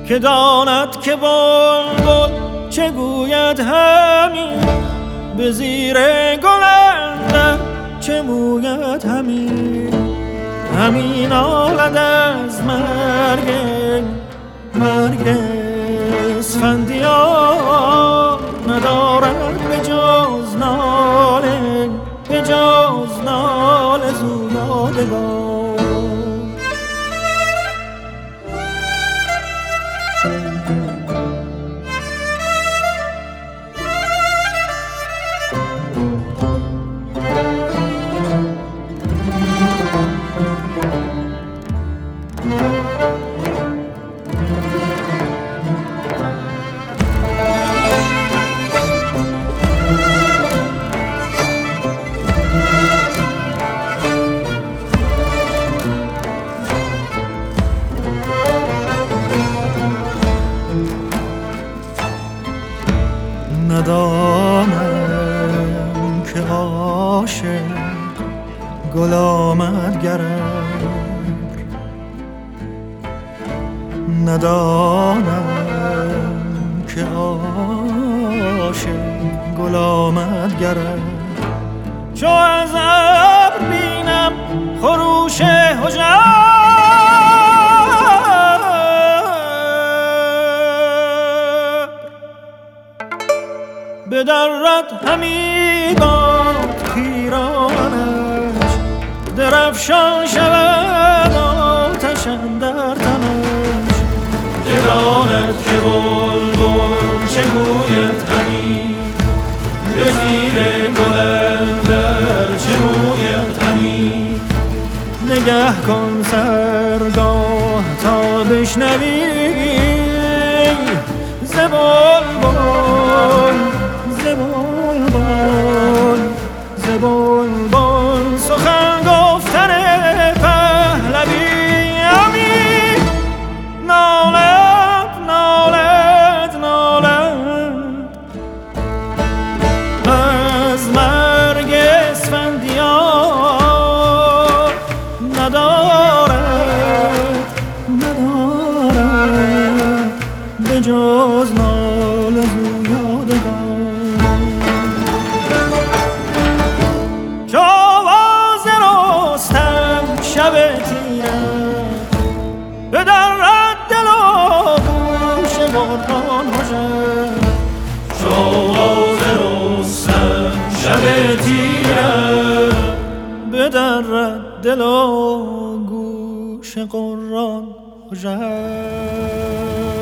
که داند که بلبل چه گوید همین، به زیر گل اندر چه موید همین. همین آلد از مرگ اسفندیار، ندارد به جز ناله، به جز ناله زو یادگار. ندانم که عاشق گل آمد گرم، ندانم که عاشق گل آمد گرم. چو از ابر بینم خروش هژبر، بدرد همی باد پیرانش، درفشان شود آتش اندر تنش. بداند که بلبل چه گوید همی، به زیر گل اندر چه موید همی. نگه کن سرگاه تا بشنوی ز بلبل، ز بلبل، ز بلبل سخن گفتن پهلوی. همی نالد نالد نالد از مرگ اسفندیار، ندارد به جز ناله زو یادگار. چو آواز رستم شب تیرم، بدرد دل و گوش قرآن هژبر. چو آواز رستم شب تیرم، بدرد دل و گوش قرآن هژبر.